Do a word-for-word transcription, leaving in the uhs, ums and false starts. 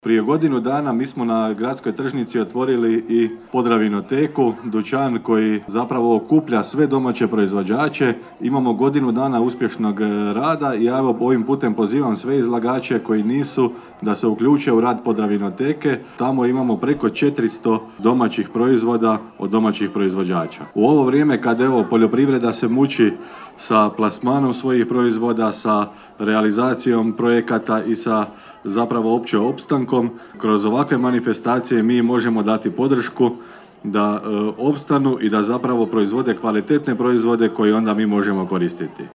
Prije godinu dana mi smo na gradskoj tržnici otvorili i Podravinoteku, dućan koji zapravo okuplja sve domaće proizvođače. Imamo godinu dana uspješnog rada i ja evo ovim putem pozivam sve izlagače koji nisu da se uključe u rad Podravinoteke. Tamo imamo preko četiristo domaćih proizvoda od domaćih proizvođača. U ovo vrijeme kad evo poljoprivreda se muči sa plasmanom svojih proizvoda, sa realizacijom projekata i sa zapravo opće opstankom, kroz ovakve manifestacije mi možemo dati podršku da e, opstanu i da zapravo proizvode kvalitetne proizvode koje onda mi možemo koristiti.